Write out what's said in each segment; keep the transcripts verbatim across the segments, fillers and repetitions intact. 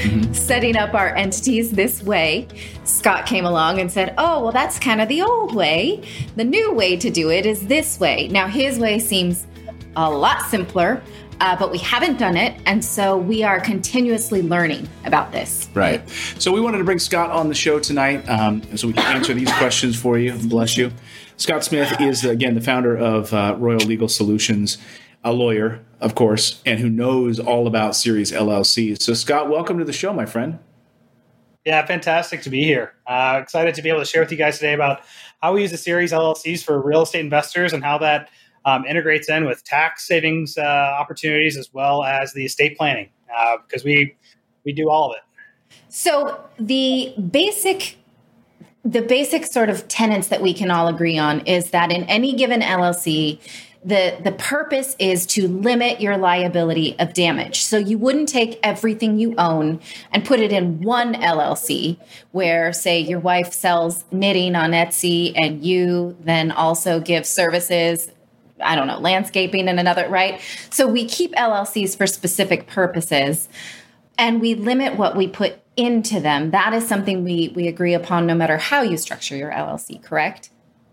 mm-hmm. setting up our entities this way, Scott came along and said, oh, well, that's kind of the old way. The new way to do it is this way. Now, his way seems a lot simpler, uh, but we haven't done it. And so we are continuously learning about this. Right. So we wanted to bring Scott on the show tonight um, so we can answer these questions for you. Bless you. Scott Smith is, again, the founder of uh, Royal Legal Solutions, a lawyer, of course, and who knows all about Series L L Cs. So, Scott, welcome to the show, my friend. Yeah, fantastic to be here. Uh, excited to be able to share with you guys today about how we use the Series L L Cs for real estate investors and how that um, integrates in with tax savings uh, opportunities as well as the estate planning, uh, because we we do all of it. So the basic the basic sort of tenets that we can all agree on is that in any given L L C, The the purpose is to limit your liability of damage. So you wouldn't take everything you own and put it in one L L C where, say, your wife sells knitting on Etsy and you then also give services, I don't know, landscaping in another, right? So we keep L L Cs for specific purposes and we limit what we put into them. That is something we we agree upon no matter how you structure your L L C, correct?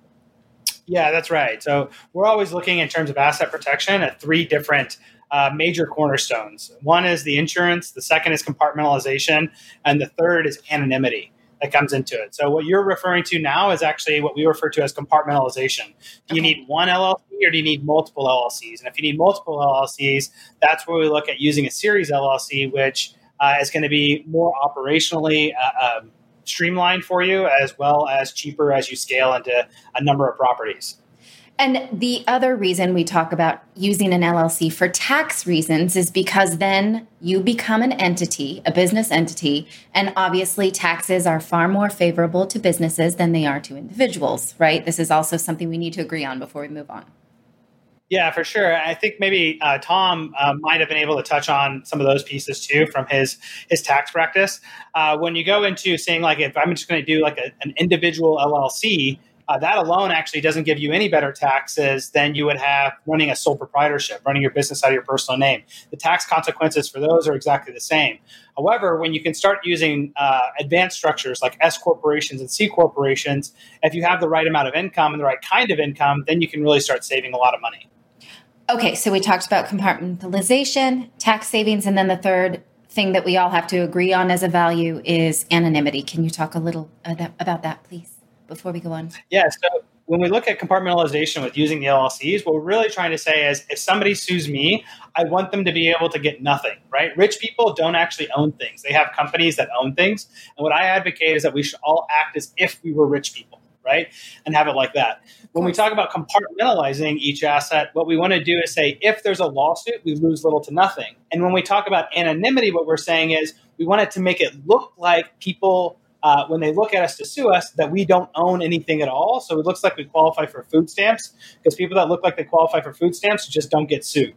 Yeah, that's right. So we're always looking in terms of asset protection at three different uh, major cornerstones. One is the insurance, the second is compartmentalization, and the third is anonymity that comes into it. So what you're referring to now is actually what we refer to as compartmentalization. Do you need one L L C or do you need multiple L L Cs? And if you need multiple L L Cs, that's where we look at using a series L L C, which uh, is going to be more operationally uh, um, streamlined for you, as well as cheaper as you scale into a number of properties. And the other reason we talk about using an L L C for tax reasons is because then you become an entity, a business entity, and obviously taxes are far more favorable to businesses than they are to individuals, right? This is also something we need to agree on before we move on. Yeah, for sure. I think maybe uh, Tom uh, might have been able to touch on some of those pieces too from his his tax practice. Uh, when you go into saying like, if I'm just going to do like a, an individual L L C, uh, that alone actually doesn't give you any better taxes than you would have running a sole proprietorship, running your business out of your personal name. The tax consequences for those are exactly the same. However, when you can start using uh, advanced structures like S corporations and C corporations, if you have the right amount of income and the right kind of income, then you can really start saving a lot of money. Okay, so we talked about compartmentalization, tax savings, and then the third thing that we all have to agree on as a value is anonymity. Can you talk a little about that, please, before we go on? Yeah, so when we look at compartmentalization with using the L L Cs, what we're really trying to say is if somebody sues me, I want them to be able to get nothing, right? Rich people don't actually own things. They have companies that own things. And what I advocate is that we should all act as if we were rich people, right? And have it like that. When we talk about compartmentalizing each asset, what we want to do is say, if there's a lawsuit, we lose little to nothing. And when we talk about anonymity, what we're saying is we want it to make it look like people, uh, when they look at us to sue us, that we don't own anything at all. So it looks like we qualify for food stamps, because people that look like they qualify for food stamps just don't get sued.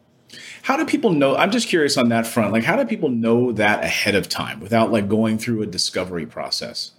How do people know? I'm just curious on that front. Like, how do people know that ahead of time without like going through a discovery process?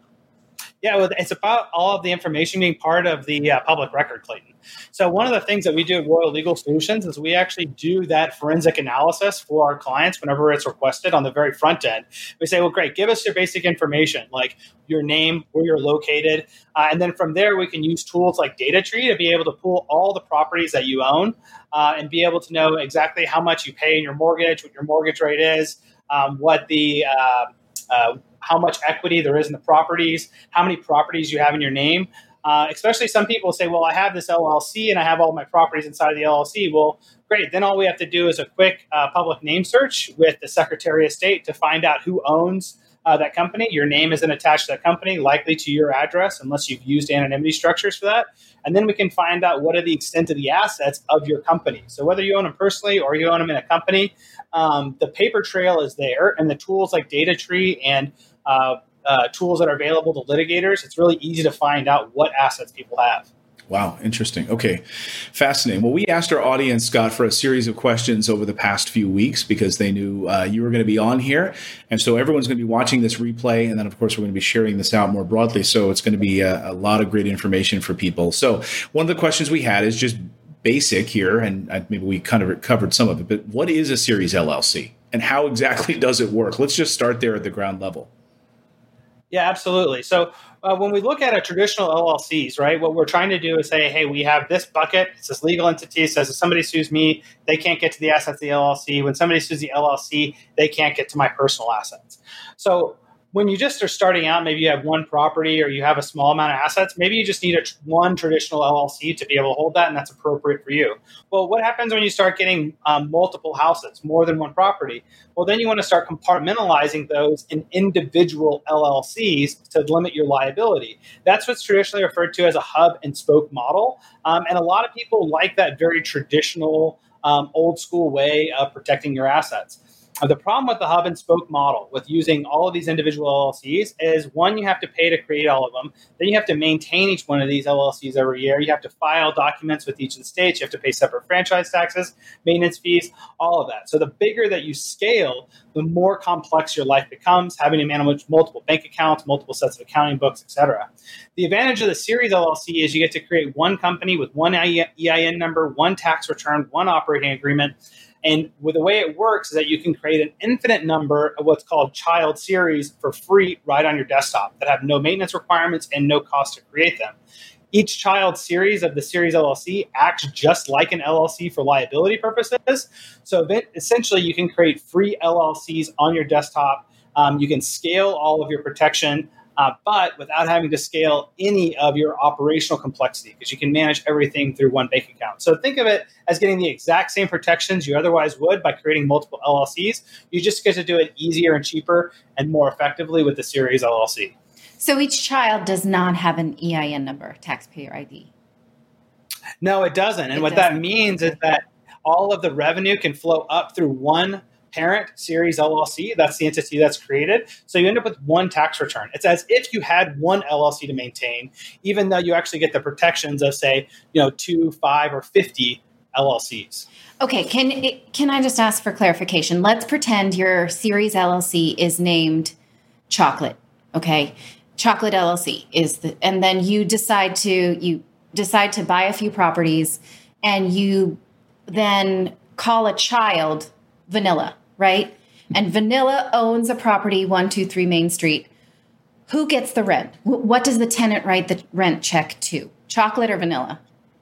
Yeah, well, it's about all of the information being part of the uh, public record, Clayton. So one of the things that we do at Royal Legal Solutions is we actually do that forensic analysis for our clients whenever it's requested on the very front end. We say, well, great, give us your basic information, like your name, where you're located. Uh, and then from there, we can use tools like DataTree to be able to pull all the properties that you own uh, and be able to know exactly how much you pay in your mortgage, what your mortgage rate is, um, what the uh, uh, how much equity there is in the properties, how many properties you have in your name. Uh, especially some people say, well, I have this L L C and I have all my properties inside of the L L C. Well, great. Then all we have to do is a quick uh, public name search with the Secretary of State to find out who owns uh, that company. Your name isn't attached to that company, likely to your address, unless you've used anonymity structures for that. And then we can find out what are the extent of the assets of your company. So whether you own them personally or you own them in a company, um, the paper trail is there, and the tools like DataTree and uh, uh, tools that are available to litigators, it's really easy to find out what assets people have. Wow, interesting. Okay, fascinating. Well, we asked our audience, Scott, for a series of questions over the past few weeks because they knew uh, you were going to be on here. And so everyone's going to be watching this replay. And then, of course, we're going to be sharing this out more broadly. So it's going to be a, a lot of great information for people. So one of the questions we had is just basic here, and maybe we kind of covered some of it, but what is a Series L L C? and how exactly does it work? Let's just start there at the ground level. Yeah, absolutely. So uh, when we look at a traditional L L Cs, right, what we're trying to do is say, hey, we have this bucket. It's this legal entity. It says if somebody sues me, they can't get to the assets of the L L C. When somebody sues the L L C, they can't get to my personal assets. So when you just are starting out, maybe you have one property or you have a small amount of assets, maybe you just need a tr- one traditional L L C to be able to hold that, and that's appropriate for you. Well, what happens when you start getting um, multiple houses, more than one property? Well, then you want to start compartmentalizing those in individual L L Cs to limit your liability. That's what's traditionally referred to as a hub and spoke model. Um, and a lot of people like that very traditional, um, old school way of protecting your assets. Uh, the problem with the hub and spoke model with using all of these individual L L Cs is, one, you have to pay to create all of them. Then you have to maintain each one of these L L Cs every year. You have to file documents with each of the states. You have to pay separate franchise taxes, maintenance fees, all of that. So the bigger that you scale, the more complex your life becomes, having to manage multiple bank accounts, multiple sets of accounting books, et cetera. The advantage of the series L L C is you get to create one company with one E I N number, one tax return, one operating agreement. And with the way it works is that you can create an infinite number of what's called child series for free right on your desktop that have no maintenance requirements and no cost to create them. Each child series of the series L L C acts just like an L L C for liability purposes. So that essentially you can create free L L Cs on your desktop. Um, you can scale all of your protection, uh, but without having to scale any of your operational complexity, because you can manage everything through one bank account. So think of it as getting the exact same protections you otherwise would by creating multiple L L Cs. You just get to do it easier and cheaper and more effectively with the series L L C. So each child does not have an E I N number, taxpayer I D. No, it doesn't. And It what doesn't. that means is that all of the revenue can flow up through one parent series L L C. That's the entity that's created. So you end up with one tax return. It's as if you had one L L C to maintain, even though you actually get the protections of, say, you know, two, five, or fifty L L Cs. Okay, can can I just ask for clarification? Let's pretend your series L L C is named Chocolate. Okay, Chocolate L L C is the, and then you decide to you decide to buy a few properties, and you then call a child Vanilla, right? And Vanilla owns a property, one two three Main Street. Who gets the rent? What does the tenant write the rent check to? Chocolate or Vanilla?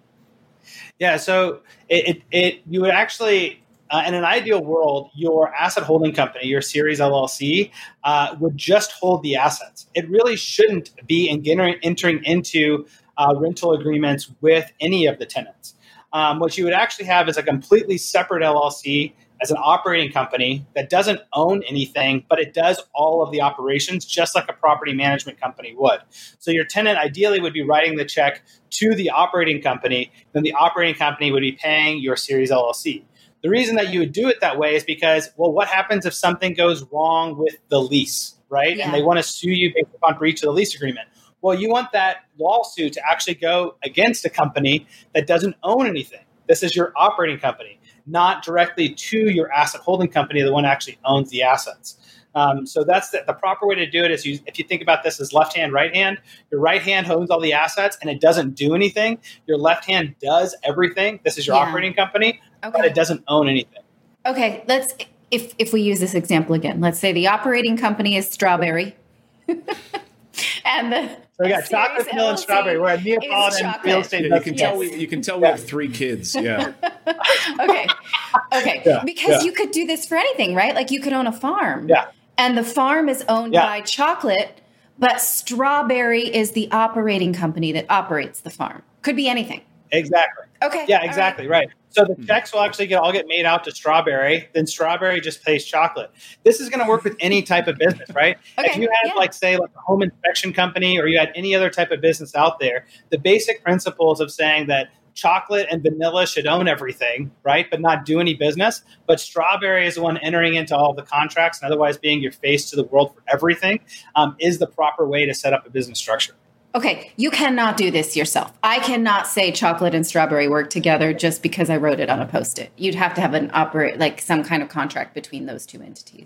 Yeah, so it, it, it you would actually, uh, in an ideal world, your asset holding company, your series L L C, uh, would just hold the assets. It really shouldn't be entering, entering into uh, rental agreements with any of the tenants. Um, what you would actually have is a completely separate L L C as an operating company that doesn't own anything, but it does all of the operations just like a property management company would. So your tenant ideally would be writing the check to the operating company, then the operating company would be paying your series L L C. The reason that you would do it that way is because, well, what happens if something goes wrong with the lease, right? Yeah. And they want to sue you based upon breach of the lease agreement. Well, you want that lawsuit to actually go against a company that doesn't own anything. This is your operating company, not directly to your asset holding company, the one that actually owns the assets. Um, so that's the, the proper way to do it is you, if you think about this as left hand, right hand, your right hand owns all the assets and it doesn't do anything. Your left hand does everything. This is your Yeah. operating company, Okay. but it doesn't own anything. Okay, let's if if we use this example again, let's say the operating company is Strawberry. And the So we got series chocolate, vanilla, L L and C strawberry. We're a is Neapolitan chocolate. real estate. Yeah, you can Yes. tell we you can tell we Yeah. have three kids. Yeah. Okay. Okay. Yeah, Because yeah. you could do this for anything, right? Like you could own a farm. Yeah. And the farm is owned Yeah. by Chocolate, but Strawberry is the operating company that operates the farm. Could be anything. Exactly. Okay. Yeah, all exactly. Right. So Hmm. the checks will actually get all get made out to Strawberry. Then Strawberry just pays Chocolate. This is going to work with any type of business, right? Okay, If you had, yeah. like, say, like a home inspection company, or you had any other type of business out there, the basic principles of saying that Chocolate and Vanilla should own everything, right, but not do any business. But Strawberry is the one entering into all the contracts and otherwise being your face to the world for everything, um, is the proper way to set up a business structure. Okay, you cannot do this yourself. I cannot say Chocolate and Strawberry work together just because I wrote it on a Post-it. You'd have to have an operate like some kind of contract between those two entities.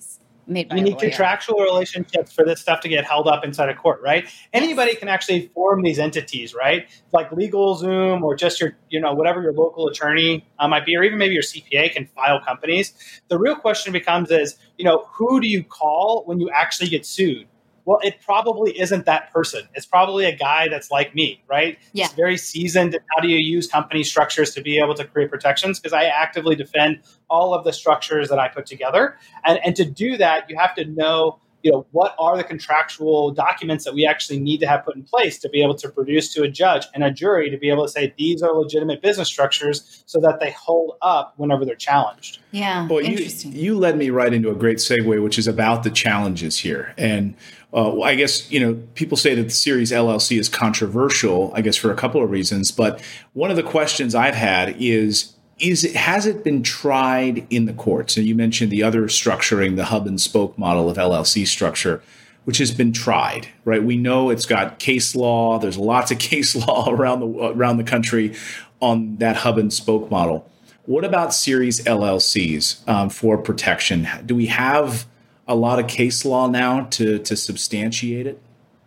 made by you a need lawyer. contractual relationships for this stuff to get held up inside a court, right? Anybody Yes. can actually form these entities, right? Like LegalZoom or just your, you know, whatever your local attorney uh, might be, or even maybe your C P A can file companies. The real question becomes is, you know, who do you call when you actually get sued? Well, it probably isn't that person. It's probably a guy that's like me, right? Yeah. It's very seasoned. How do you use company structures to be able to create protections? Because I actively defend all of the structures that I put together. And, and to do that, you have to know, you know, what are the contractual documents that we actually need to have put in place to be able to produce to a judge and a jury to be able to say these are legitimate business structures so that they hold up whenever they're challenged. Yeah, Well, you, interesting. you led me right into a great segue, which is about the challenges here. And uh, I guess, you know, people say that the Series L L C is controversial, I guess, for a couple of reasons. But one of the questions I've had is, is it, has it been tried in the courts? And you mentioned the other structuring, the hub and spoke model of L L C structure, which has been tried, right? We know it's got case law. There's lots of case law around the around the country on that hub and spoke model. What about Series L L Cs um, for protection? Do we have a lot of case law now to, to substantiate it?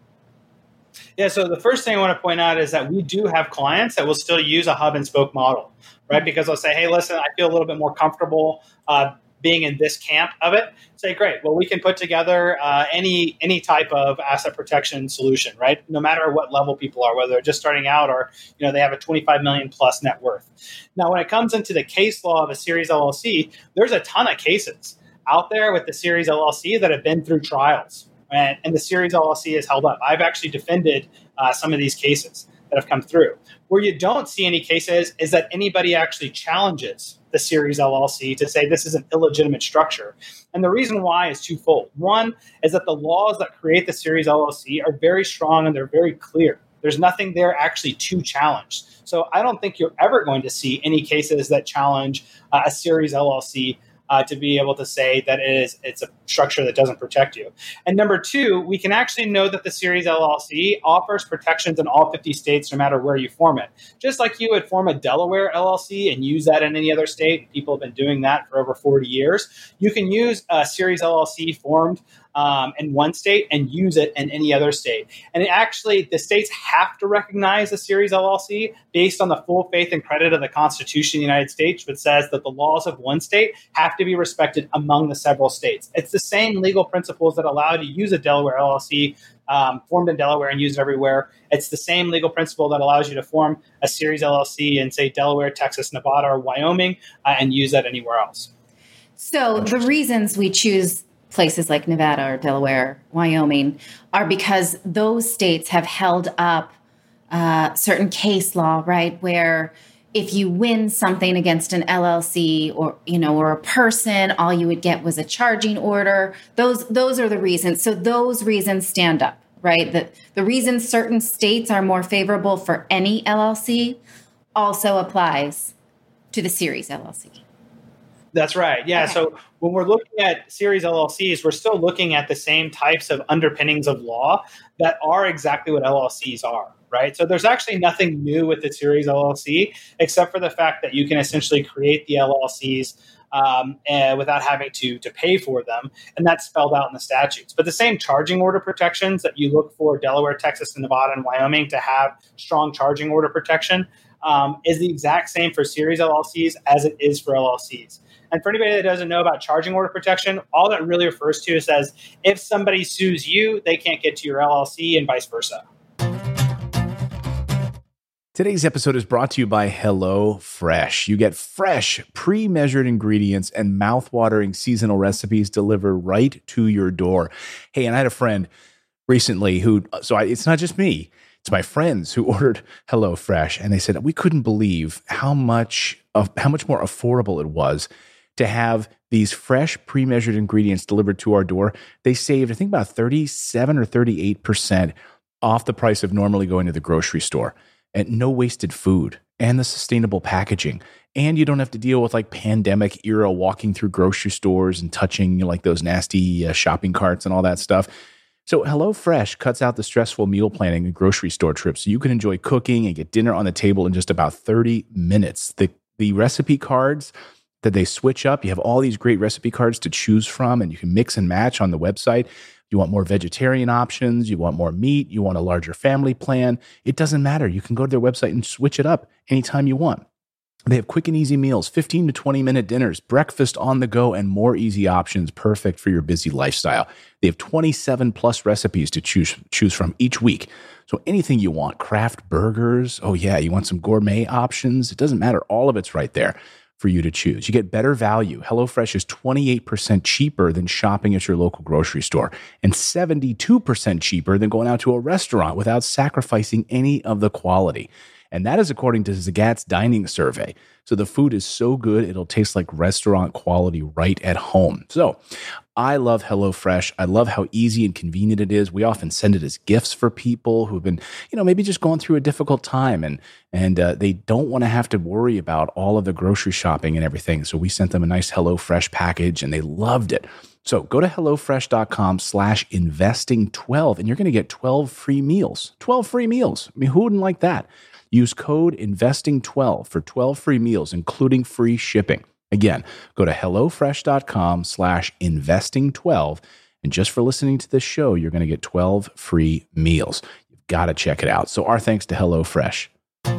Yeah, so the first thing I want to point out is that we do have clients that will still use a hub and spoke model, right? Because they'll say, hey, listen, I feel a little bit more comfortable uh, being in this camp of it. Say, great, well, we can put together uh, any any type of asset protection solution, right? No matter what level people are, whether they're just starting out or, you know, they have a twenty-five million plus net worth. Now, when it comes into the case law of a Series L L C, there's a ton of cases out there with the Series L L C that have been through trials. And, and the Series L L C is held up. I've actually defended uh, some of these cases that have come through. Where you don't see any cases is that anybody actually challenges the Series L L C to say this is an illegitimate structure. And the reason why is twofold. One is that the laws that create the Series L L C are very strong and they're very clear. There's nothing there actually to challenge. So I don't think you're ever going to see any cases that challenge uh, a Series L L C Uh, to be able to say that it is it's a structure that doesn't protect you. And number two, we can actually know that the Series L L C offers protections in all fifty states, no matter where you form it. Just like you would form a Delaware L L C and use that in any other state, people have been doing that for over forty years. You can use a Series L L C formed Um, in one state and use it in any other state. And it actually, the states have to recognize the Series L L C based on the full faith and credit of the Constitution of the United States, which says that the laws of one state have to be respected among the several states. It's the same legal principles that allow you to use a Delaware L L C um, formed in Delaware and used everywhere. It's the same legal principle that allows you to form a Series L L C in, say, Delaware, Texas, Nevada, or Wyoming, uh, and use that anywhere else. So the reasons we choose places like Nevada or Delaware, Wyoming, are because those states have held up uh, certain case law, right? Where if you win something against an L L C or, you know, or a person, all you would get was a charging order. Those, those are the reasons. So those reasons stand up, right? The, the reason certain states are more favorable for any L L C also applies to the Series L L C. That's right. Yeah. Okay. So when we're looking at Series L L Cs, we're still looking at the same types of underpinnings of law that are exactly what L L Cs are, right? So there's actually nothing new with the Series L L C, except for the fact that you can essentially create the L L Cs um, uh, without having to, to pay for them. And that's spelled out in the statutes. But the same charging order protections that you look for Delaware, Texas, and Nevada, and Wyoming to have strong charging order protection um, is the exact same for Series L L Cs as it is for L L Cs. And for anybody that doesn't know about charging order protection, all that really refers to is says if somebody sues you, they can't get to your L L C and vice versa. Today's episode is brought to you by HelloFresh. You get fresh, pre-measured ingredients and mouth-watering seasonal recipes delivered right to your door. Hey, and I had a friend recently who, so I, it's not just me, it's my friends who ordered HelloFresh, and they said we couldn't believe how much of how much more affordable it was to have these fresh, pre-measured ingredients delivered to our door. They saved, I think, about thirty-seven or thirty-eight percent off the price of normally going to the grocery store. And no wasted food, and the sustainable packaging. And you don't have to deal with like pandemic era walking through grocery stores and touching, you know, like those nasty uh, shopping carts and all that stuff. So HelloFresh cuts out the stressful meal planning and grocery store trips so you can enjoy cooking and get dinner on the table in just about thirty minutes. The, the recipe cards, that they switch up. You have all these great recipe cards to choose from, and you can mix and match on the website. You want more vegetarian options, you want more meat, you want a larger family plan. It doesn't matter. You can go to their website and switch it up anytime you want. They have quick and easy meals, fifteen to twenty minute dinners, breakfast on the go, and more easy options perfect for your busy lifestyle. They have twenty-seven plus recipes to choose choose from each week. So anything you want, craft burgers. Oh yeah, you want some gourmet options. It doesn't matter. All of it's right there for you to choose. You get better value. HelloFresh is twenty-eight percent cheaper than shopping at your local grocery store and seventy-two percent cheaper than going out to a restaurant without sacrificing any of the quality. And that is according to Zagat's dining survey. So the food is so good, it'll taste like restaurant quality right at home. So I love HelloFresh. I love how easy and convenient it is. We often send it as gifts for people who've been, you know, maybe just going through a difficult time and and uh, they don't want to have to worry about all of the grocery shopping and everything. So we sent them a nice HelloFresh package and they loved it. So go to HelloFresh.com slash investing 12 and you're going to get twelve free meals. twelve free meals. I mean, who wouldn't like that? Use code investing twelve for twelve free meals, including free shipping. Again, go to HelloFresh.com slash investing 12. And just for listening to this show, you're going to get twelve free meals. You've got to check it out. So our thanks to HelloFresh.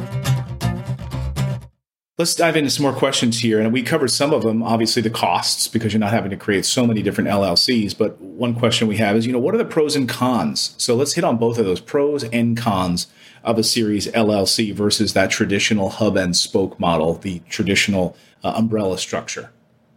Let's dive into some more questions here. And we covered some of them, obviously the costs, because you're not having to create so many different L L Cs. But one question we have is, you know, what are the pros and cons? So let's hit on both of those, pros and cons of a series L L C versus that traditional hub and spoke model, the traditional uh, umbrella structure.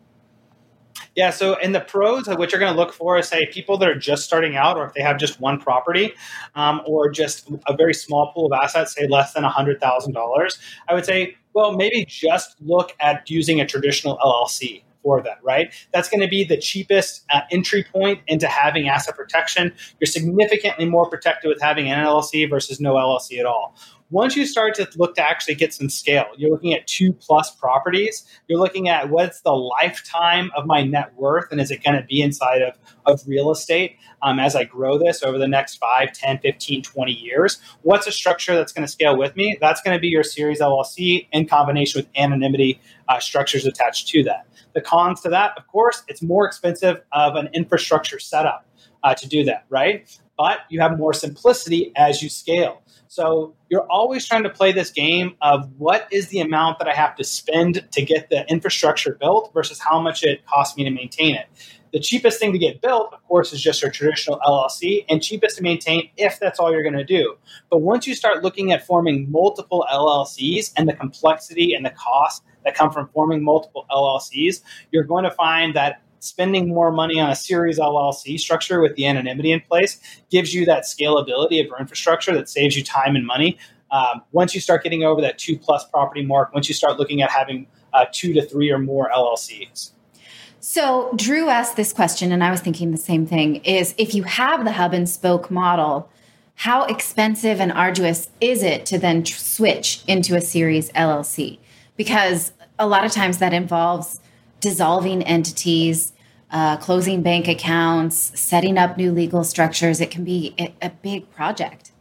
Yeah, so in the pros, what you're going to look for is, say, people that are just starting out, or if they have just one property, um, or just a very small pool of assets, say less than one hundred thousand dollars, I would say, well, maybe just look at using a traditional L L C for that, right? That's going to be the cheapest uh, entry point into having asset protection. You're significantly more protected with having an L L C versus no L L C at all. Once you start to look to actually get some scale, you're looking at two plus properties. You're looking at what's the lifetime of my net worth, and is it going to be inside of, of real estate um, as I grow this over the next five, ten, fifteen, twenty years? What's a structure that's going to scale with me? That's going to be your series L L C in combination with anonymity uh, structures attached to that. The cons to that, of course, it's more expensive of an infrastructure setup uh, to do that, right? But you have more simplicity as you scale. So you're always trying to play this game of what is the amount that I have to spend to get the infrastructure built versus how much it costs me to maintain it. The cheapest thing to get built, of course, is just your traditional L L C, and cheapest to maintain if that's all you're going to do. But once you start looking at forming multiple L L Cs and the complexity and the cost that come from forming multiple L L Cs, you're going to find that spending more money on a series L L C structure with the anonymity in place gives you that scalability of your infrastructure that saves you time and money. Um, once you start getting over that two plus property mark, once you start looking at having uh, two to three or more L L Cs. So Drew asked this question, and I was thinking the same thing, is if you have the hub and spoke model, how expensive and arduous is it to then tr- switch into a series L L C? Because a lot of times that involves dissolving entities, uh, closing bank accounts, setting up new legal structures. It can be a, a big project.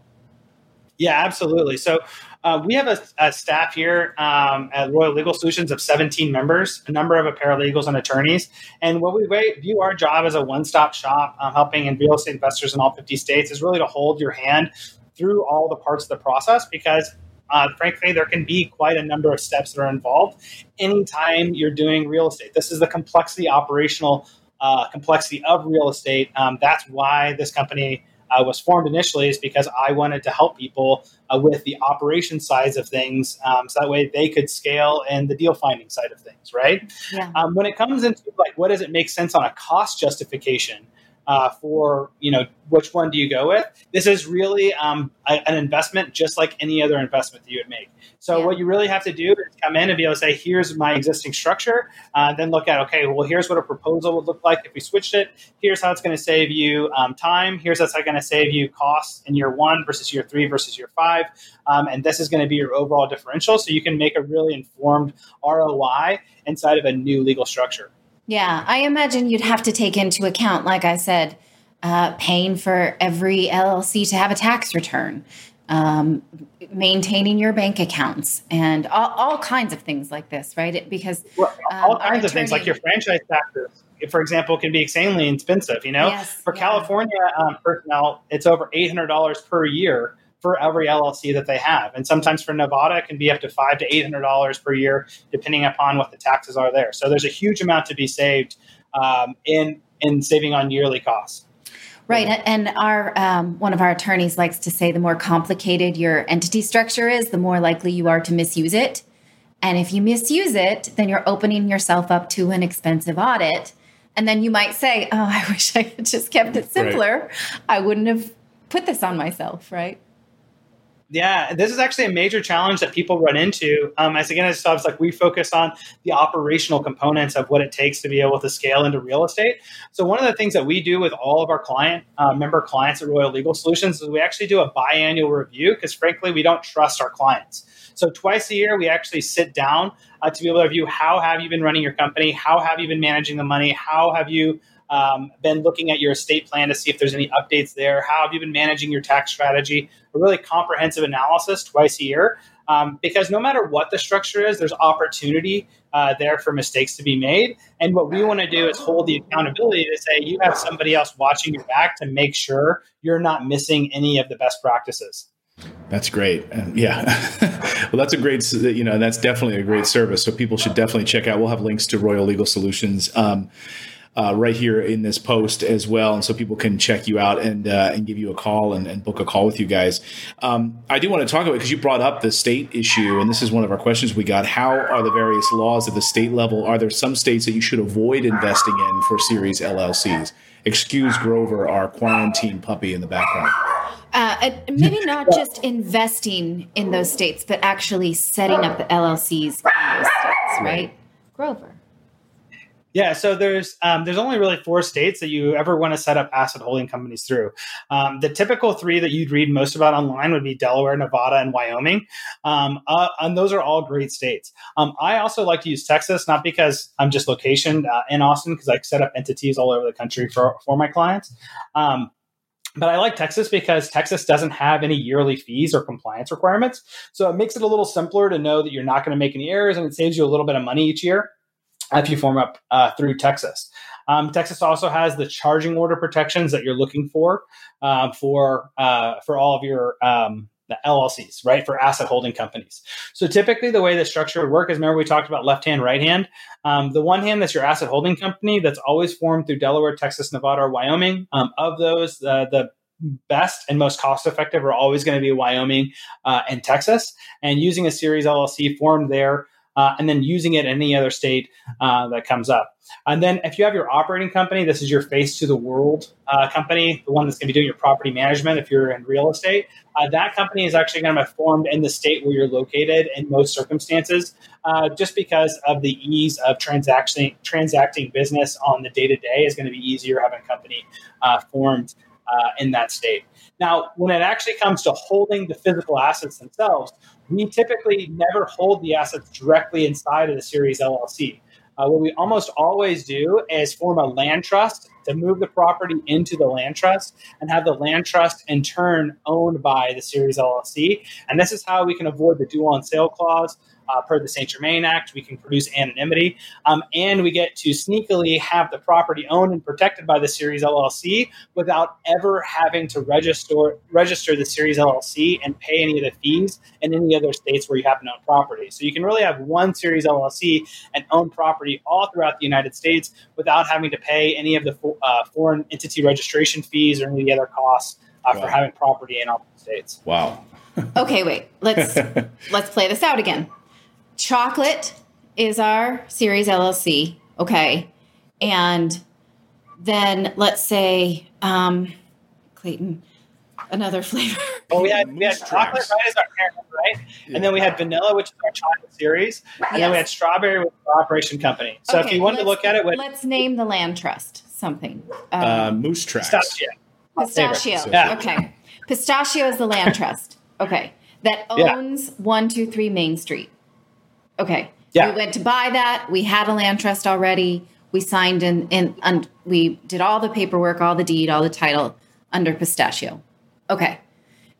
Yeah, absolutely. So uh, we have a, a staff here um, at Royal Legal Solutions of seventeen members, a number of paralegals and attorneys. And what we view our job as a one-stop shop, um, helping in real estate investors in all fifty states, is really to hold your hand through all the parts of the process, because Uh, frankly, there can be quite a number of steps that are involved anytime you're doing real estate. This is the complexity, operational uh, complexity of real estate. Um, that's why this company uh, was formed initially, is because I wanted to help people uh, with the operation sides of things, um, so that way they could scale and the deal finding side of things, right? Yeah. Um, when it comes into like, what does it make sense on a cost justification? Uh, for, you know, which one do you go with? This is really um, a, an investment just like any other investment that you would make. So Yeah. what you really have to do is come in and be able to say, here's my existing structure. Uh, then look at, okay, well, here's what a proposal would look like if we switched it. Here's how it's going to save you um, time. Here's how it's going to save you costs in year one versus year three versus year five. Um, and this is going to be your overall differential. So you can make a really informed R O I inside of a new legal structure. Yeah, I imagine you'd have to take into account, like I said, uh, paying for every L L C to have a tax return, um, maintaining your bank accounts, and all, all kinds of things like this, right? It, because well, all um, kinds of things like your franchise taxes, for example, can be insanely expensive. You know, yes, for yeah. California um, personnel, it's over eight hundred dollars per year for every L L C that they have, and sometimes for Nevada, it can be up to five to eight hundred dollars per year, depending upon what the taxes are there. So there's a huge amount to be saved um, in in saving on yearly costs. Right. And our um, one of our attorneys likes to say the more complicated your entity structure is, the more likely you are to misuse it. And if you misuse it, then you're opening yourself up to an expensive audit. And then you might say, oh, I wish I had just kept it simpler. Right. I wouldn't have put this on myself, right? Yeah, this is actually a major challenge that people run into. Um, as again, as subs, like we focus on the operational components of what it takes to be able to scale into real estate. So one of the things that we do with all of our client uh, member clients at Royal Legal Solutions is we actually do a biannual review because, frankly, we don't trust our clients. So twice a year, we actually sit down uh, to be able to review how have you been running your company, how have you been managing the money, how have you Um, been looking at your estate plan to see if there's any updates there. How have you been managing your tax strategy? A really comprehensive analysis twice a year. Um, because no matter what the structure is, there's opportunity uh, there for mistakes to be made. And what we want to do is hold the accountability to say you have somebody else watching your back to make sure you're not missing any of the best practices. That's great. Uh, yeah. Well, that's a great, you know, that's definitely a great service. So people should definitely check out. We'll have links to Royal Legal Solutions Um, Uh, right here in this post as well. And so people can check you out and uh, and give you a call and, and book a call with you guys. Um, I do want to talk about, because you brought up the state issue, and this is one of our questions we got. How are the various laws at the state level? Are there some states that you should avoid investing in for series L L Cs? Excuse Grover, our quarantine puppy in the background. Uh, maybe not just investing in those states, but actually setting up the L L Cs in those states, right? Grover. Yeah, so there's um, there's only really four states that you ever want to set up asset holding companies through. Um, the typical three that you'd read most about online would be Delaware, Nevada, and Wyoming. Um, uh, and those are all great states. Um, I also like to use Texas, not because I'm just locationed uh, in Austin, because I set up entities all over the country for, for my clients. Um, But I like Texas because Texas doesn't have any yearly fees or compliance requirements. So it makes it a little simpler to know that you're not going to make any errors, and it saves you a little bit of money each year if you form up uh, through Texas. Um, Texas also has the charging order protections that you're looking for uh, for uh, for all of your um, the L L Cs, right, for asset holding companies. So typically the way the structure would work is, remember we talked about left hand, right hand. Um, the one hand, that's your asset holding company that's always formed through Delaware, Texas, Nevada, or Wyoming. Um, of those, uh, the best and most cost effective are always going to be Wyoming uh, and Texas. And using a series L L C formed there, Uh, and then using it in any other state uh, that comes up. And then if you have your operating company, this is your face to the world uh, company, the one that's going to be doing your property management if you're in real estate. Uh, that company is actually going to be formed in the state where you're located in most circumstances, uh, just because of the ease of transacting, transacting business on the day-to-day is going to be easier having a company uh, formed uh, in that state. Now, when it actually comes to holding the physical assets themselves, we typically never hold the assets directly inside of the series L L C. Uh, what we almost always do is form a land trust to move the property into the land trust and have the land trust in turn owned by the series L L C. And this is how we can avoid the due on sale clause. Uh, per the Saint Germain Act, we can produce anonymity, um, and we get to sneakily have the property owned and protected by the series L L C without ever having to register register the series L L C and pay any of the fees in any other states where you happen to own property. So you can really have one series L L C and own property all throughout the United States without having to pay any of the uh, foreign entity registration fees or any of the other costs uh, wow. for having property in all the states. Wow. Okay, wait. Let's let's play this out again. Chocolate is our series L L C, okay, and then let's say um, Clayton, another flavor. Well, we had we had chocolate, right, as our parent, right, yeah. And then we had vanilla, which is our chocolate series, and yes. then we had strawberry with our operation company. So okay, if you wanted to look at it, with, let's name the land trust something. Um, uh, Moose Tracks. Pistachio. Pistachio. Yeah. Okay. Pistachio is the land trust. Okay, that owns yeah. one two three Main Street. Okay. Yeah. We went to buy that. We had a land trust already. We signed in, in, and we did all the paperwork, all the deed, all the title under Pistachio. Okay.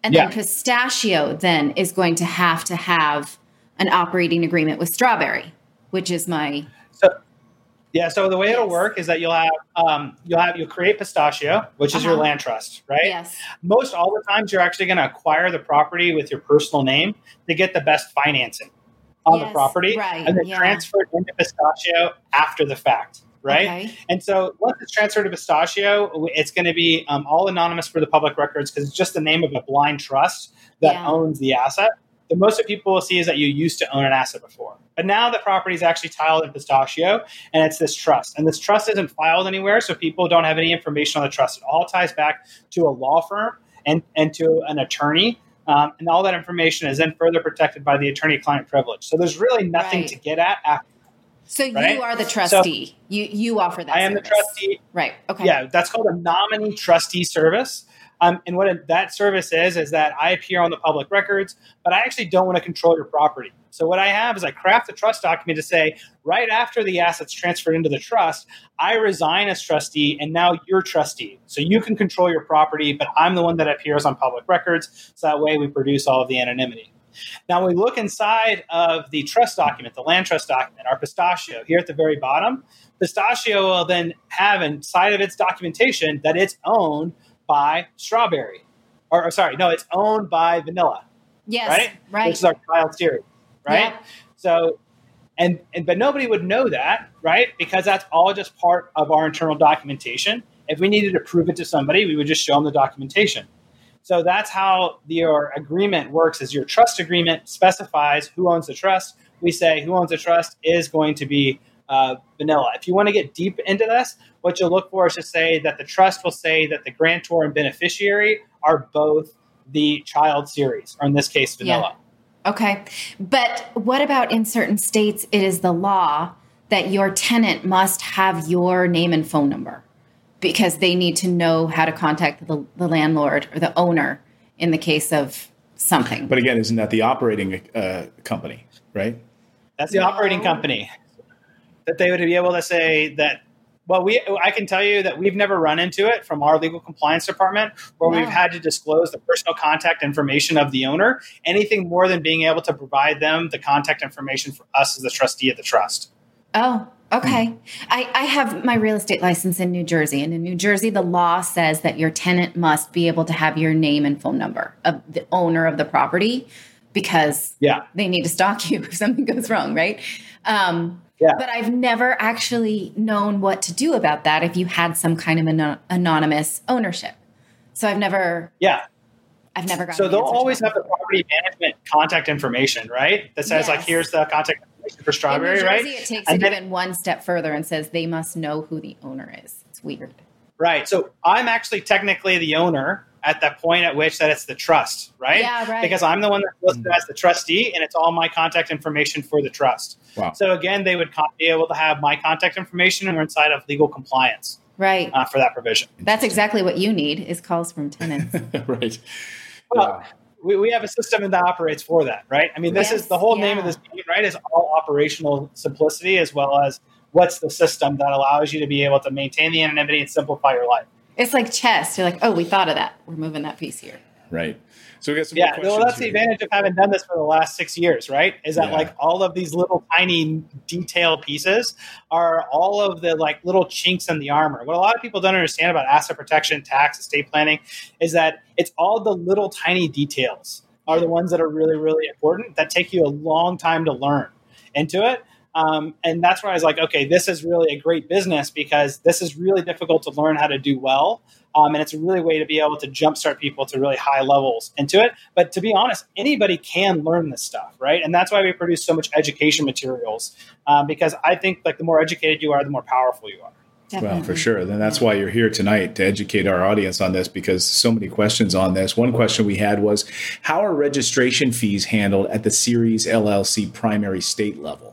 And Yeah. then Pistachio then is going to have to have an operating agreement with Strawberry, which is my So, yeah. So the way it'll Yes. work is that you'll have um, you'll have you'll create Pistachio, which is your Uh-huh. land trust, right? yes. Most all the times you're actually going to acquire the property with your personal name to get the best financing on Yes, the property, right, and then yeah. transfer it into Pistachio after the fact, right? Okay. And so once it's transferred to Pistachio, it's going to be um, all anonymous for the public records because it's just the name of a blind trust that Yeah. owns the asset. The most that people will see is that you used to own an asset before. But now the property is actually titled in Pistachio, and it's this trust. And this trust isn't filed anywhere, so people don't have any information on the trust. It all ties back to a law firm and, and to an attorney. Um, and all that information is then further protected by the attorney-client privilege. So there's really nothing Right. to get at after. So Right? you are the trustee. you you offer that I am the service. trustee. Right. Okay. Yeah, that's called a nominee trustee service. Um, and what it, that service is, is that I appear on the public records, but I actually don't want to control your property. So what I have is I craft a trust document to say, right after the assets transferred into the trust, I resign as trustee, and now you're trustee. So you can control your property, but I'm the one that appears on public records. So that way we produce all of the anonymity. Now, when we look inside of the trust document, the land trust document, our Pistachio, here at the very bottom, Pistachio will then have inside of its documentation that it's owned by Strawberry. Or, or sorry, no, it's owned by Vanilla, Yes. right? Right. Which is our child series, right? Yeah. So, and, and but nobody would know that, right? Because that's all just part of our internal documentation. If we needed to prove it to somebody, we would just show them the documentation. So that's how the, your agreement works. Is your trust agreement specifies who owns the trust. We say who owns the trust is going to be uh, Vanilla. If you want to get deep into this, what you'll look for is to say that the trust will say that the grantor and beneficiary are both the child series, or in this case, Vanilla. Yeah. Okay. But what about in certain states, it is the law that your tenant must have your name and phone number because they need to know how to contact the, the landlord or the owner in the case of something. But again, isn't that the operating uh, company, right? That's the No. operating company. That they would be able to say that, well, we I can tell you that we've never run into it from our legal compliance department where Wow. we've had to disclose the personal contact information of the owner, anything more than being able to provide them the contact information for us as the trustee of the trust. Oh, okay. I, I have my real estate license in New Jersey. And in New Jersey, the law says that your tenant must be able to have your name and phone number of the owner of the property because Yeah. they need to stalk you if something goes wrong, right? Um, Yeah. But I've never actually known what to do about that if you had some kind of an anonymous ownership. So I've never, Yeah. I've never gotten So the they'll answer to always that have the before. property management contact information, right? That says like, Yes. here's the contact information for In Strawberry, New Jersey, right? it takes And it then- even one step further and says they must know who the owner is. It's weird. Right. So I'm actually technically the owner at that point at which that it's the trust, right? Yeah, right. Because I'm the one that's listed as the trustee, and it's all my contact information for the trust. Wow. So again, they would con- be able to have my contact information, and we're inside of legal compliance Right. uh, for that provision. That's exactly what you need is calls from tenants. Right. Well, we, we have a system that operates for that, right? I mean, this Yes, is the whole name of yeah. this game, right? Is all operational simplicity as well as what's the system that allows you to be able to maintain the anonymity and simplify your life. It's like chess. You're like, oh, we thought of that. We're moving that piece here. Right. So we got some Yeah, more questions well, that's the here. advantage of having done this for the last six years, right? Is that Yeah. like all of these little tiny detail pieces are all of the like little chinks in the armor. What a lot of people don't understand about asset protection, tax, estate planning is that it's all the little tiny details are the ones that are really, really important that take you a long time to learn into it. Um, and that's where I was like, okay, this is really a great business because this is really difficult to learn how to do well. Um, and it's a really way to be able to jumpstart people to really high levels into it. But to be honest, anybody can learn this stuff, right? And that's why we produce so much education materials um, because I think like the more educated you are, the more powerful you are. Definitely. Well, for sure. Then that's why you're here tonight to educate our audience on this because so many questions on this. One question we had was, how are registration fees handled at the Series L L C primary state level?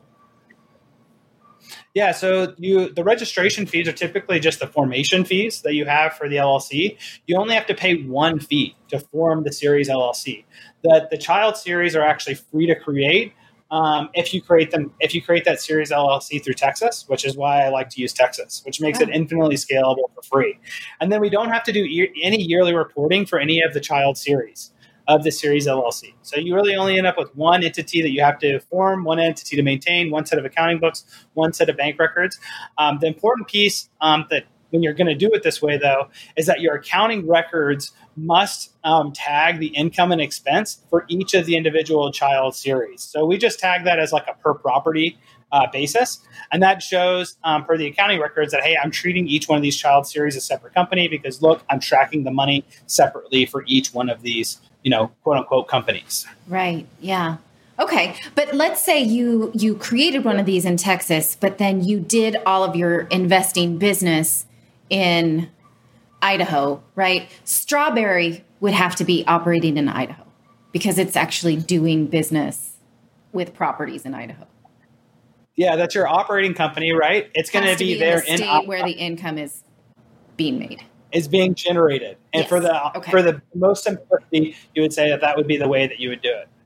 Yeah, so you the registration fees are typically just the formation fees that you have for the L L C. You only have to pay one fee to form the Series L L C. The the child series are actually free to create um, if you create them if you create that Series L L C through Texas, which is why I like to use Texas, which makes it infinitely scalable for free. And then we don't have to do e- any yearly reporting for any of the child series. of the series L L C. So you really only end up with one entity that you have to form, one entity to maintain, one set of accounting books, one set of bank records. Um, the important piece um, that when you're going to do it this way, though, is that your accounting records must um, tag the income and expense for each of the individual child series. So we just tag that as like a per property uh, basis. And that shows um, for the accounting records that, hey, I'm treating each one of these child series as a separate company because, look, I'm tracking the money separately for each one of these, you know, quote unquote companies. Right. Yeah. Okay. But let's say you you created one of these in Texas, but then you did all of your investing business in Idaho, right? Strawberry would have to be operating in Idaho because it's actually doing business with properties in Idaho. Yeah, that's your operating company, right? It's going to be there in the state where the income is being made. Is being generated. And Yes. for the Okay. for the most simplicity, you would say that that would be the way that you would do it.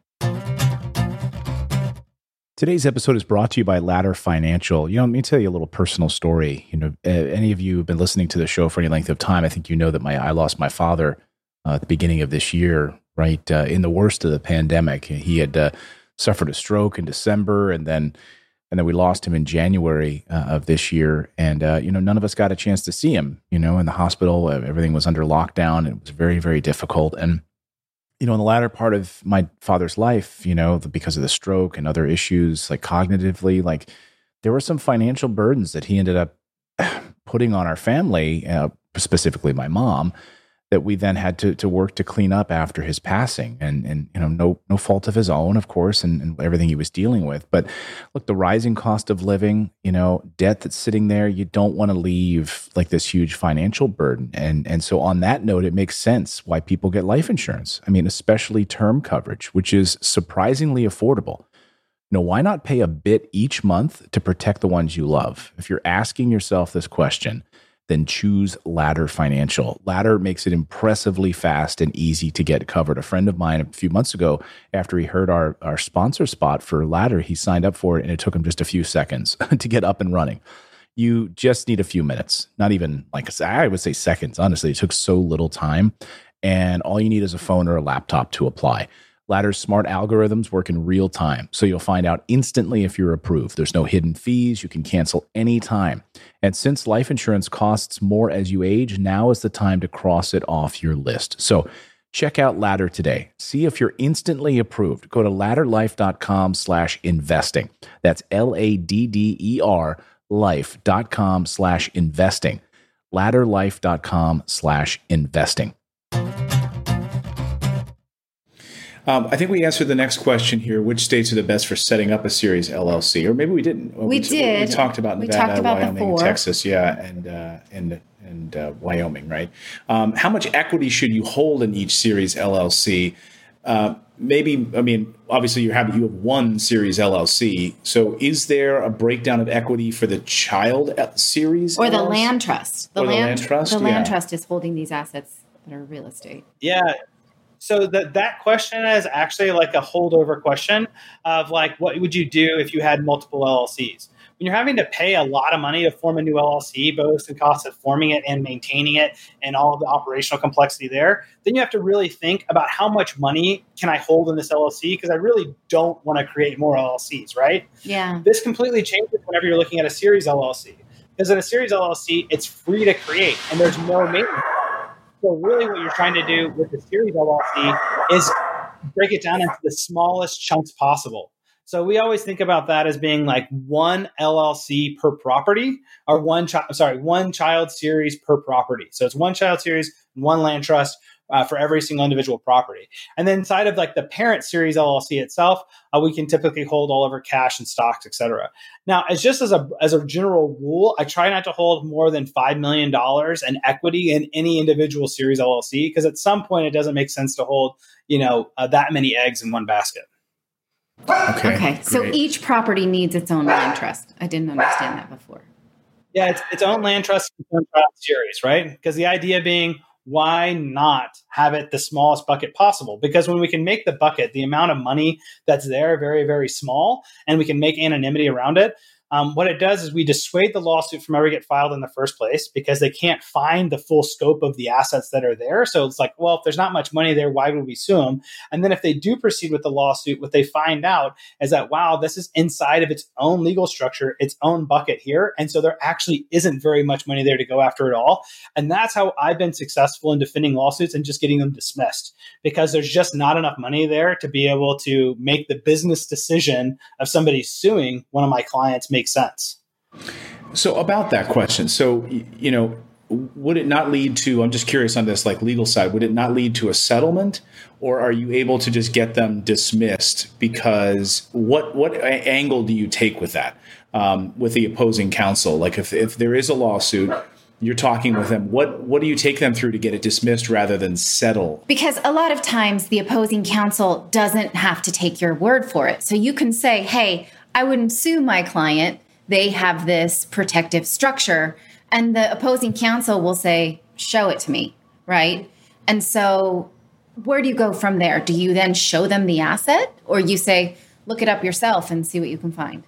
Today's episode is brought to you by Ladder Financial. You know, let me tell you a little personal story. You know, uh, any of you who've been listening to the show for any length of time, I think you know that my I lost my father uh, at the beginning of this year, right uh, in the worst of the pandemic. He had uh, suffered a stroke in December, and then and then we lost him in January uh, of this year. And uh, you know, none of us got a chance to see him. You know, in the hospital, uh, everything was under lockdown. It was very, very difficult. And you know, in the latter part of my father's life, you know, because of the stroke and other issues, like cognitively, like there were some financial burdens that he ended up putting on our family, uh, specifically my mom, that we then had to to work to clean up after his passing. And, and you know, no no fault of his own, of course, and, and everything he was dealing with. But look, the rising cost of living, you know, debt that's sitting there, you don't want to leave like this huge financial burden. And, and so on that note, it makes sense why people get life insurance. I mean, especially term coverage, which is surprisingly affordable. You know, why not pay a bit each month to protect the ones you love? If you're asking yourself this question, then choose Ladder Financial. Ladder makes it impressively fast and easy to get covered. A friend of mine a few months ago, after he heard our, our sponsor spot for Ladder, he signed up for it and it took him just a few seconds to get up and running. You just need a few minutes, not even like I would say seconds. Honestly, it took so little time, and all you need is a phone or a laptop to apply. Ladder's smart algorithms work in real time, so you'll find out instantly if you're approved. There's no hidden fees. You can cancel anytime. And since life insurance costs more as you age, now is the time to cross it off your list. So check out Ladder today. See if you're instantly approved. Go to ladderlife.com slash investing. That's L A D D E R life.com slash investing. ladderlife.com slash investing. Um, I think we answered the next question here. Which states are the best for setting up a series L L C? Or maybe we didn't. Well, We t- did. We talked about We Nevada, talked about the Wyoming, four. Texas, yeah, and uh, and and uh, Wyoming, right? Um, how much equity should you hold in each series L L C? Uh, maybe, I mean, obviously you have you have one series L L C. So is there a breakdown of equity for the child series Or the L L C? land trust. The Or the land, land trust, The land yeah. trust is holding these assets that are real estate. Yeah. So that that question is actually like a holdover question of like, what would you do if you had multiple L L Cs? When you're having to pay a lot of money to form a new L L C, both the cost of forming it and maintaining it and all of the operational complexity there, then you have to really think about how much money can I hold in this L L C? Because I really don't want to create more L L Cs, right? Yeah. This completely changes whenever you're looking at a series L L C. Because in a series L L C, it's free to create and there's no maintenance. So really what you're trying to do with the series L L C is break it down into the smallest chunks possible. So we always think about that as being like one L L C per property or one child, sorry, one child series per property. So it's one child series, one land trust uh, for every single individual property. And then inside of like the parent series L L C itself, uh, we can typically hold all of our cash and stocks, et cetera. Now, it's just as a as a general rule, I try not to hold more than five million dollars in equity in any individual series L L C because at some point it doesn't make sense to hold, you know, uh, that many eggs in one basket. Okay. Okay. So great. each property needs its own land trust. I didn't understand that before. Yeah, it's its own land trust and its own child series, right? Because the idea being, why not have it the smallest bucket possible? Because when we can make the bucket, the amount of money that's there, very, very small, and we can make anonymity around it, Um, what it does is we dissuade the lawsuit from ever get filed in the first place because they can't find the full scope of the assets that are there. So it's like, well, if there's not much money there, why would we sue them? And then if they do proceed with the lawsuit, what they find out is that, wow, this is inside of its own legal structure, its own bucket here. And so there actually isn't very much money there to go after at all. And that's how I've been successful in defending lawsuits and just getting them dismissed, because there's just not enough money there to be able to make the business decision of somebody suing one of my clients make sense. So about that question, so, you know, would it not lead to, I'm just curious on this, like legal side, would it not lead to a settlement, or are you able to just get them dismissed? Because what, what angle do you take with that, um, with the opposing counsel? Like if, if there is a lawsuit, you're talking with them, what, what do you take them through to get it dismissed rather than settle? Because a lot of times the opposing counsel doesn't have to take your word for it. So you can say, hey, I wouldn't sue my client. They have this protective structure. And the opposing counsel will say, show it to me, right? And so where do you go from there? Do you then show them the asset, or you say, look it up yourself and see what you can find?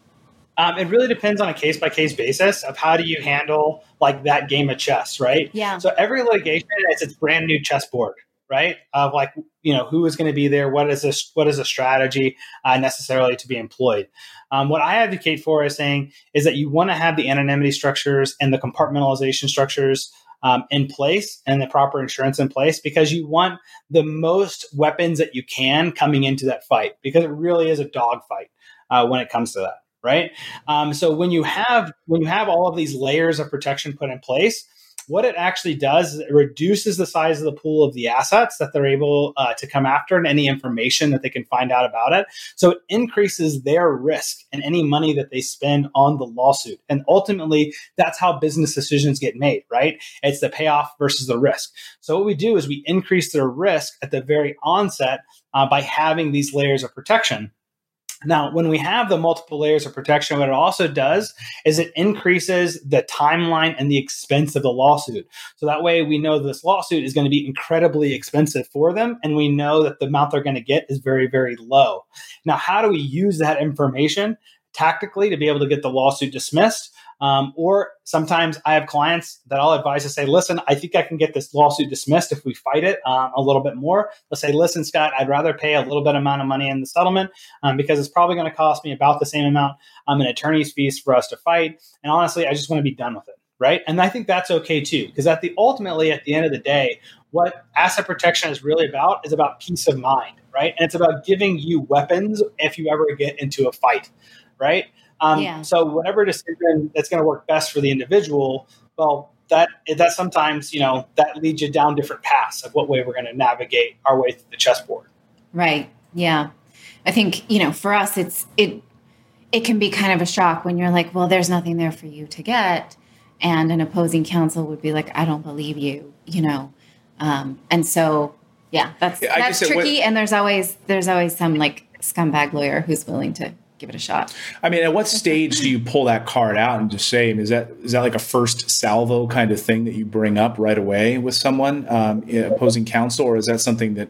Um, it really depends on a case-by-case basis of how do you handle like that game of chess, right? Yeah. So every litigation is its brand new chessboard, right? Of like, you know, who is going to be there? What is this? What is a strategy uh, necessarily to be employed? Um, what I advocate for is saying is that you want to have the anonymity structures and the compartmentalization structures um, in place and the proper insurance in place, because you want the most weapons that you can coming into that fight, because it really is a dogfight uh, when it comes to that. Right. Um, so when you have when you have all of these layers of protection put in place, what it actually does is it reduces the size of the pool of the assets that they're able uh, to come after and any information that they can find out about it. So it increases their risk and any money that they spend on the lawsuit. And ultimately, that's how business decisions get made, right? It's the payoff versus the risk. So what we do is we increase their risk at the very onset uh, by having these layers of protection. Now, when we have the multiple layers of protection, what it also does is it increases the timeline and the expense of the lawsuit. So that way we know this lawsuit is going to be incredibly expensive for them, and we know that the amount they're going to get is very, very low. Now, how do we use that information tactically to be able to get the lawsuit dismissed? Um, or sometimes I have clients that I'll advise to say, listen, I think I can get this lawsuit dismissed if we fight it um, a little bit more. They'll say, listen, Scott, I'd rather pay a little bit amount of money in the settlement um, because it's probably going to cost me about the same amount um, in attorney's fees for us to fight. And honestly, I just want to be done with it. Right. And I think that's okay, too, because at the ultimately, at the end of the day, what asset protection is really about is about peace of mind. Right. And it's about giving you weapons if you ever get into a fight. Right. Um, yeah. So whatever decision that's going to work best for the individual, well, that that sometimes, you know, that leads you down different paths of what way we're going to navigate our way through the chessboard. Right. Yeah. I think, you know, for us, it's it it can be kind of a shock when you're like, well, there's nothing there for you to get. And an opposing counsel would be like, I don't believe you, you know. Um, and so, yeah, that's yeah, that's tricky. What, and there's always there's always some like scumbag lawyer who's willing to give it a shot. I mean, at what stage do you pull that card out and just say, is that is that like a first salvo kind of thing that you bring up right away with someone um, opposing counsel, or is that something that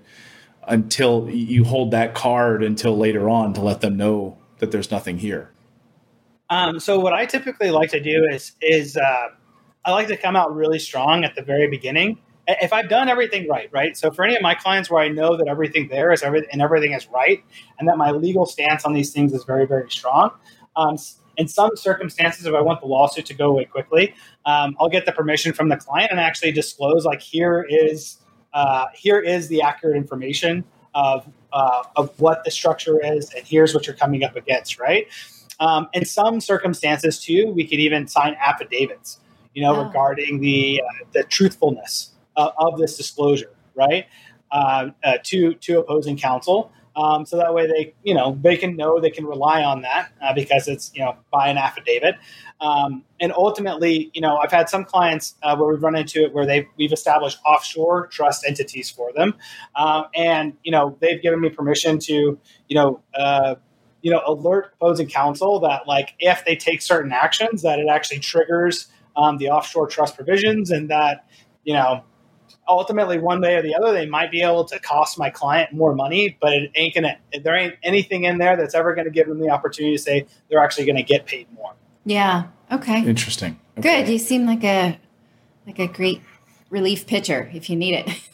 until you hold that card until later on to let them know that there's nothing here? Um, so what I typically like to do is is uh, I like to come out really strong at the very beginning. If I've done everything right, right? So for any of my clients where I know that everything there is everything and everything is right, and that my legal stance on these things is very, very strong. Um, in some circumstances, if I want the lawsuit to go away quickly, um, I'll get the permission from the client and actually disclose, like, here is uh, here is the accurate information of uh, of what the structure is, and here's what you're coming up against, right? Um, in some circumstances, too, we could even sign affidavits, you know, oh. regarding the uh, the truthfulness Uh, of this disclosure, right, uh, uh, to to opposing counsel, um, so that way they, you know, they can know they can rely on that uh, because it's, you know, by an affidavit, um, and ultimately, you know, I've had some clients uh, where we've run into it where they we've established offshore trust entities for them, uh, and you know they've given me permission to, you know, uh, you know, alert opposing counsel that, like, if they take certain actions, that it actually triggers um, the offshore trust provisions, and that, you know. ultimately, one way or the other, they might be able to cost my client more money, but it ain't gonna. There ain't anything in there that's ever going to give them the opportunity to say they're actually going to get paid more. Yeah. Okay. Interesting. Okay. Good. You seem like a like a great relief pitcher if you need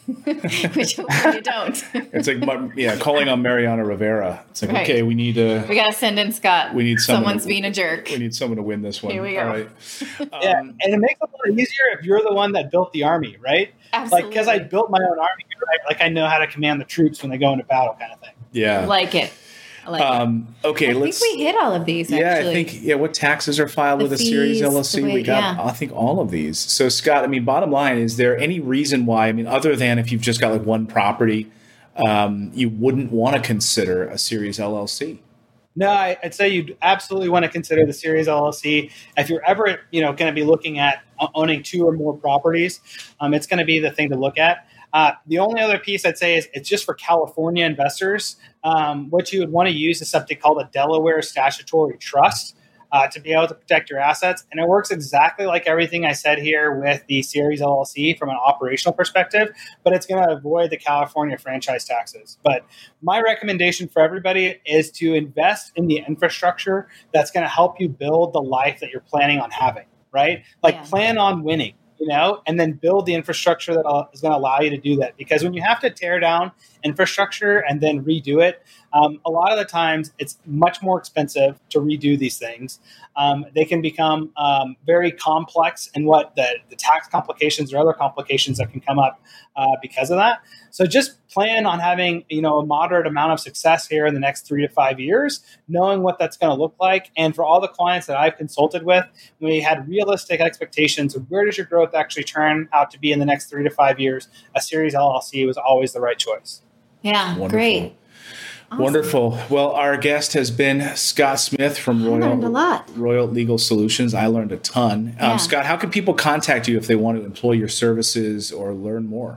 it, which hopefully you don't. It's like, yeah, calling on Mariano Rivera. It's like, right. okay, we need a. We got to send in Scott. We need someone. Someone's to, being a jerk. We need someone to win this one. Here we go. All right. Um, yeah, and it makes it a lot easier if you're the one that built the army, right? Absolutely. Like, because I built my own army, right? Like, I know how to command the troops when they go into battle, kind of thing. Yeah. Like it. I like um, it. Okay, I let's. think we hit all of these. Yeah, actually. I think. Yeah, what taxes are filed The with fees, a Series L L C? the way- We got, yeah. I think, all of these. So, Scott, I mean, bottom line, is there any reason why? I mean, other than if you've just got like one property, um, you wouldn't want to consider a Series L L C? No, I, I'd say you'd absolutely want to consider the Series L L C. If you're ever, you know, going to be looking at owning two or more properties, um, it's going to be the thing to look at. Uh, the only other piece I'd say is it's just for California investors. Um, what you would want to use is something called a Delaware Statutory Trust uh, to be able to protect your assets. And it works exactly like everything I said here with the Series L L C from an operational perspective, but it's going to avoid the California franchise taxes. But my recommendation for everybody is to invest in the infrastructure that's going to help you build the life that you're planning on having, right? Like Yeah. plan on winning. You know, and then build the infrastructure that is going to allow you to do that. Because when you have to tear down infrastructure and then redo it, um, a lot of the times it's much more expensive to redo these things. Um, they can become um, very complex in what the, the tax complications or other complications that can come up uh, because of that. So just plan on having, you know, a moderate amount of success here in the next three to five years, knowing what that's going to look like. And for all the clients that I've consulted with, we had realistic expectations of where does your growth actually turn out to be in the next three to five years. A Series L L C was always the right choice. Yeah, Wonderful. great. Awesome. Wonderful. Well, our guest has been Scott Smith from I learned a Royal lot. Royal Legal Solutions. I learned a ton. Yeah. Um, Scott, how can people contact you if they want to employ your services or learn more?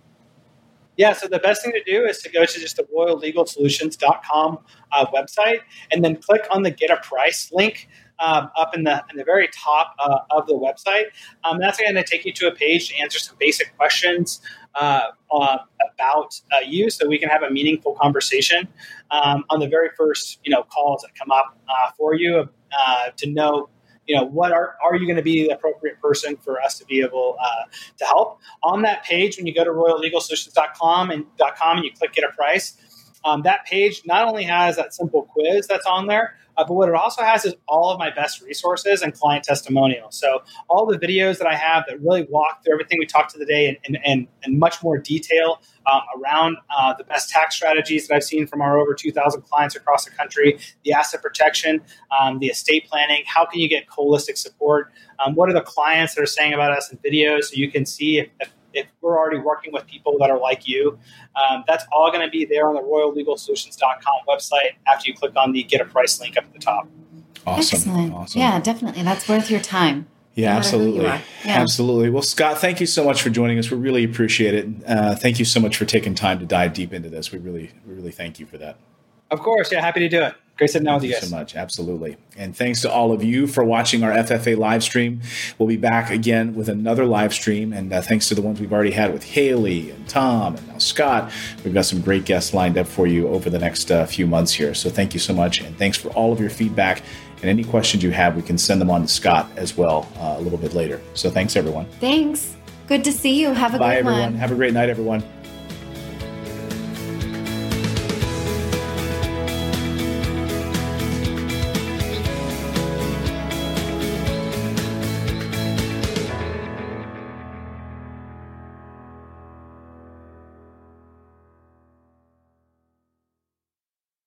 Yeah, so the best thing to do is to go to just the royal legal solutions dot com uh, website and then click on the Get a Price link um, up in the in the very top uh, of the website. Um, that's going to take you to a page to answer some basic questions uh, uh, about uh, you, so we can have a meaningful conversation um, on the very first you know calls that come up uh, for you uh, to know. You know, what are, are you going to be the appropriate person for us to be able uh, to help? On that page, when you go to royal legal solutions dot com and .com and you click Get a Price, um, that page not only has that simple quiz that's on there, uh, but what it also has is all of my best resources and client testimonials. So all the videos that I have that really walk through everything we talked to today in, in, in, in much more detail um, around uh, the best tax strategies that I've seen from our over two thousand clients across the country, the asset protection, um, the estate planning, how can you get holistic support, um, what are the clients that are saying about us in videos so you can see if, if if we're already working with people that are like you. Um, that's all going to be there on the royal legal solutions dot com website after you click on the Get a Price link up at the top. Awesome. Excellent. Awesome. Yeah, definitely. That's worth your time. Yeah, no matter who you absolutely. are. Yeah. Absolutely. Well, Scott, thank you so much for joining us. We really appreciate it. Uh, thank you so much for taking time to dive deep into this. We really, we really thank you for that. Of course. Yeah, happy to do it. Great sitting down with you Thank guys. you so much. Absolutely. And thanks to all of you for watching our F F A live stream. We'll be back again with another live stream. And uh, thanks to the ones we've already had with Haley and Tom and now Scott, we've got some great guests lined up for you over the next uh, few months here. So thank you so much. And thanks for all of your feedback. And any questions you have, we can send them on to Scott as well uh, a little bit later. So thanks, everyone. Thanks. Good to see you. Have a Bye, good everyone. one. Have a great night, everyone.